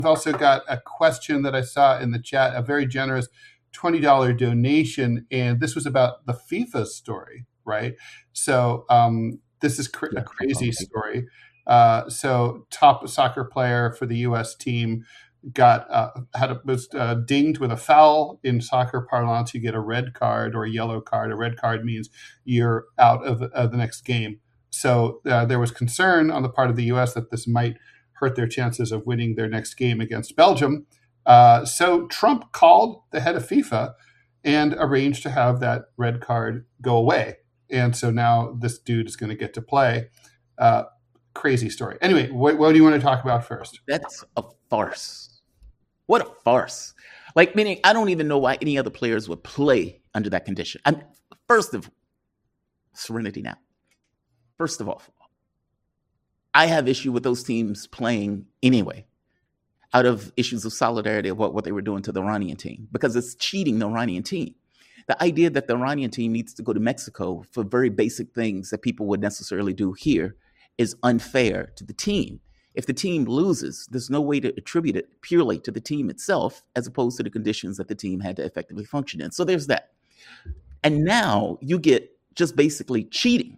We've also got a question that I saw in the chat, a very generous $20 donation, and this was about the FIFA story, right? So this is a crazy story. So top soccer player for the U.S. team was dinged with a foul. In soccer parlance, you get a red card or a yellow card. A red card means you're out of the next game. So there was concern on the part of the U.S. that this might hurt their chances of winning their next game against Belgium. So Trump called the head of FIFA and arranged to have that red card go away. And so now this dude is going to get to play. Crazy story. Anyway, what do you want to talk about first? That's a farce. What a farce. Like, meaning I don't even know why any other players would play under that condition. First of all, serenity now. First of all, I have issue with those teams playing anyway, out of issues of solidarity of what they were doing to the Iranian team, because it's cheating the Iranian team. The idea that the Iranian team needs to go to Mexico for very basic things that people would necessarily do here is unfair to the team. If the team loses, there's no way to attribute it purely to the team itself, as opposed to the conditions that the team had to effectively function in. So there's that. And now you get just basically cheating.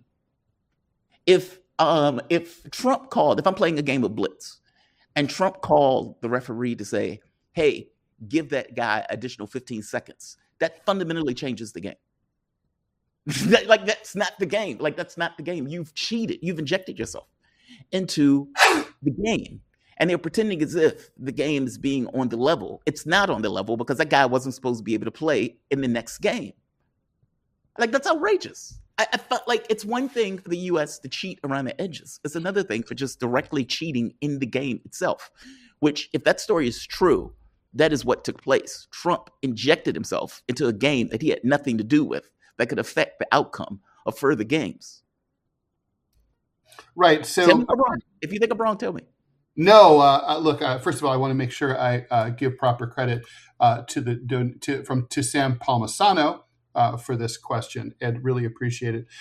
If Trump called, if I'm playing a game of blitz and Trump called the referee to say, hey, give that guy additional 15 seconds, that fundamentally changes the game. That's not the game. That's not the game. You've cheated. You've injected yourself into the game. And they're pretending as if the game is being on the level. It's not on the level because that guy wasn't supposed to be able to play in the next game. That's outrageous. I felt like it's one thing for the U.S. to cheat around the edges. It's another thing for just directly cheating in the game itself, which, if that story is true, that is what took place. Trump injected himself into a game that he had nothing to do with that could affect the outcome of further games. Right. So, tell me if I'm wrong. If you think I'm wrong, tell me. No, look. First of all, I want to make sure I give proper credit to Sam Palmisano for this question, and really appreciate it.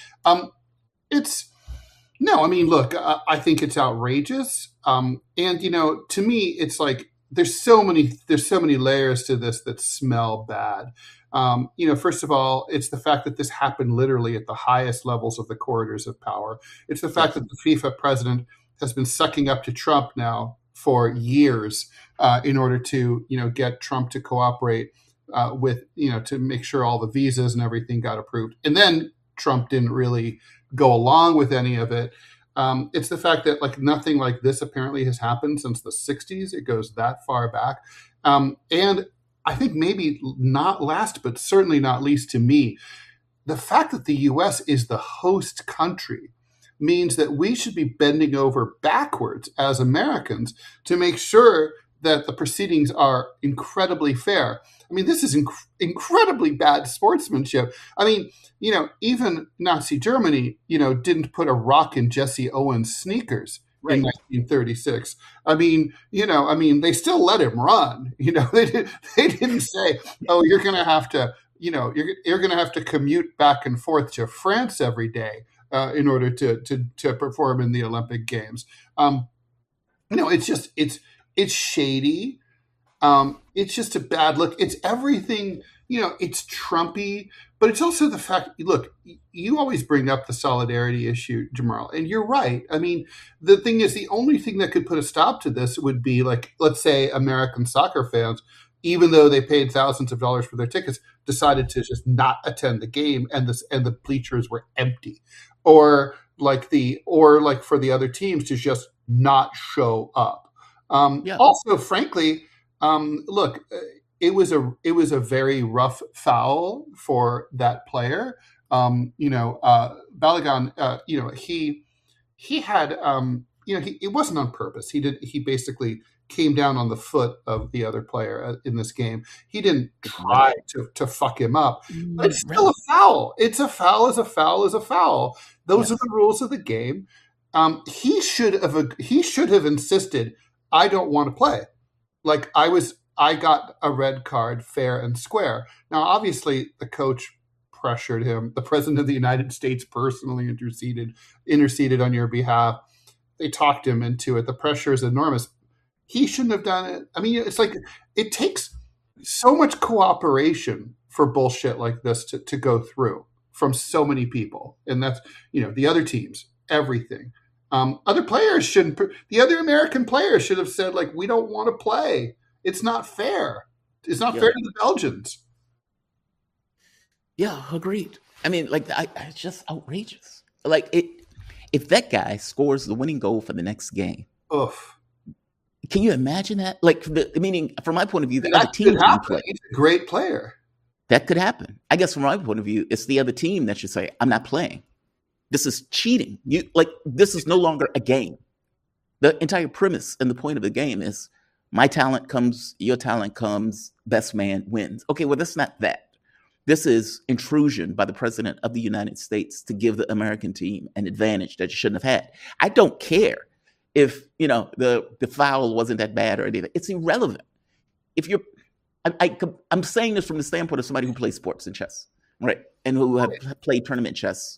Look, I think it's outrageous, and to me, it's like there's so many layers to this that smell bad. First of all, it's the fact that this happened literally at the highest levels of the corridors of power. It's the fact that the FIFA president has been sucking up to Trump now for years in order to, get Trump to cooperate to make sure all the visas and everything got approved. And then Trump didn't really go along with any of it. It's the fact that nothing like this apparently has happened since the 60s. It goes that far back. And I think maybe not last, but certainly not least to me, the fact that the U.S. is the host country means that we should be bending over backwards as Americans to make sure that the proceedings are incredibly fair. I mean, this is incredibly bad sportsmanship. I mean, even Nazi Germany, didn't put a rock in Jesse Owens' sneakers in 1936. I mean, they still let him run. They didn't say, "Oh, you're going to have to, you're going to have to commute back and forth to France every day in order to perform in the Olympic Games." It's shady. It's just a bad look. It's everything, it's Trumpy, but it's also the fact, look, you always bring up the solidarity issue, Jamal, and you're right. I mean, the thing is, the only thing that could put a stop to this would be let's say American soccer fans, even though they paid thousands of dollars for their tickets, decided to just not attend the game and the bleachers were empty. Or for the other teams to just not show up. Also, frankly, look, it was a very rough foul for that player. Balogun, he had, it wasn't on purpose. He basically came down on the foot of the other player in this game. He didn't try to fuck him up, but it's still a foul. It's a foul is a foul is a foul. Those are the rules of the game. He should have insisted, I don't want to play. I got a red card fair and square. Now, obviously, the coach pressured him. The president of the United States personally interceded on your behalf. They talked him into it. The pressure is enormous. he shouldn't have done it. I mean, it's like it takes so much cooperation for bullshit like this to go through from so many people, and that's the other teams, everything. Other players shouldn't. The other American players should have said, like, we don't want to play. It's not fair. It's not fair to the Belgians. Yeah, agreed. I mean, like, it's just outrageous. Like, if that guy scores the winning goal for the next game, oof. Can you imagine that? Like, meaning, from my point of view, the other team can play. He's a great player. That could happen. I guess from my point of view, it's the other team that should say, I'm not playing. This is cheating. This is no longer a game. The entire premise and the point of the game is my talent comes, your talent comes, best man wins. Okay, well, that's not that. This is intrusion by the president of the United States to give the American team an advantage that you shouldn't have had. I don't care if, the foul wasn't that bad or anything. It's irrelevant. If you're, I'm saying this from the standpoint of somebody who plays sports and chess, right? And who have played tournament chess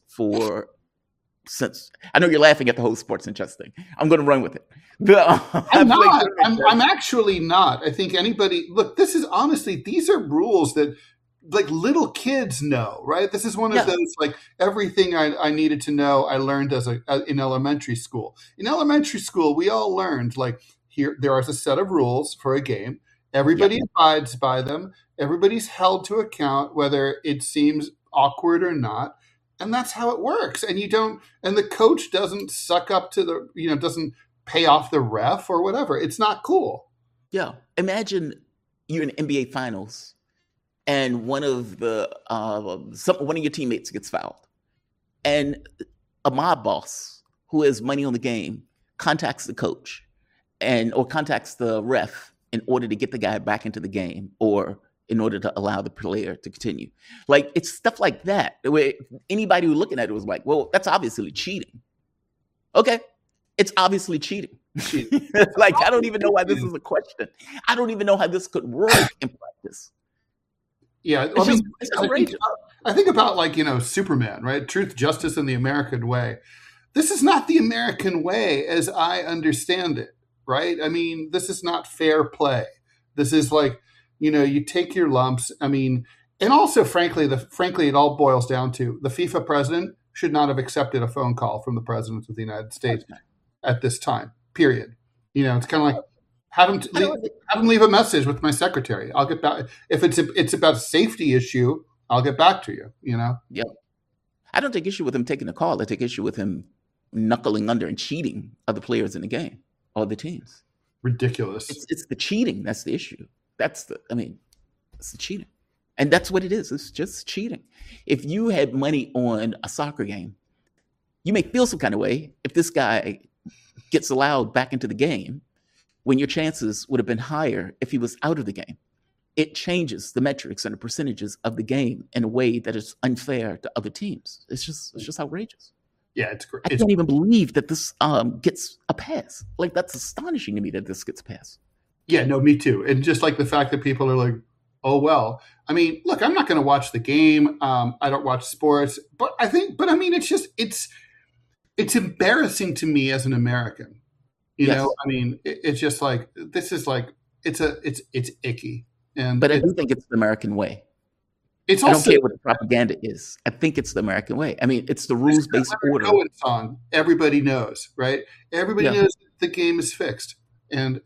since. I know you're laughing at the whole sports and chess thing. I'm going to run with it. I'm not. I'm actually not. I think anybody, look, these are rules that, like, little kids know, right? This is one of those, like, everything I needed to know I learned in elementary school. In elementary school, we all learned, like, there is a set of rules for a game. Everybody abides by them. Everybody's held to account, whether it seems awkward or not. And that's how it works. And and the coach doesn't suck up to doesn't pay off the ref or whatever. It's not cool. Yeah. Imagine you're in NBA finals and one of your teammates gets fouled, and a mob boss who has money on the game contacts the coach or contacts the ref in order to get the guy back into the game or in order to allow the player to continue. Like, it's stuff like that. Where anybody who's looking at it was like, well, that's obviously cheating. Okay, it's obviously cheating. Like, I don't even know why this is a question. I don't even know how this could work in practice. Yeah, it's outrageous. I think about, like, Superman, right? Truth, justice, and the American way. This is not the American way as I understand it, right? I mean, this is not fair play. This is like, you take your lumps. I mean, and also, frankly, it all boils down to the FIFA president should not have accepted a phone call from the president of the United States at this time, period. It's kind of like, have him leave a message with my secretary. I'll get back. If it's about a safety issue, I'll get back to you, Yep. I don't take issue with him taking the call. I take issue with him knuckling under and cheating other players in the game or the teams. Ridiculous. It's the cheating. That's the issue. It's the cheating. And that's what it is. It's just cheating. If you had money on a soccer game, you may feel some kind of way if this guy gets allowed back into the game when your chances would have been higher if he was out of the game. It changes the metrics and the percentages of the game in a way that is unfair to other teams. It's just outrageous. Yeah, it's great. I can't even believe that this gets a pass. Like, that's astonishing to me that this gets a pass. Yeah, no, me too. And just like the fact that people are like, oh, well, I mean, look, I'm not going to watch the game. I don't watch sports, but I mean, it's embarrassing to me as an American. You know, I mean, it's just like, this is like, it's icky. But I do think it's the American way. I don't care what the propaganda is. I think it's the American way. I mean, it's the rules-based order. Song. Everybody knows, right? Everybody knows the game is fixed. And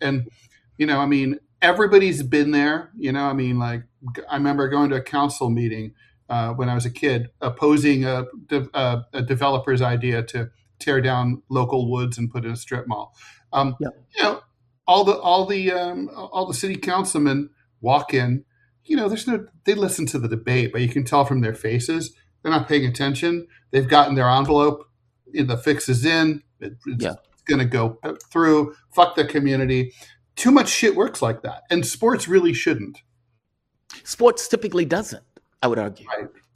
I mean, everybody's been there. I mean, like, I remember going to a council meeting when I was a kid, opposing a developer's idea to tear down local woods and put in a strip mall. All the city councilmen walk in. They listen to the debate, but you can tell from their faces they're not paying attention. They've gotten their envelope. The fix is in. It's going to go through. Fuck the community. Too much shit works like that, and sports really shouldn't. Sports typically doesn't, I would argue. Right.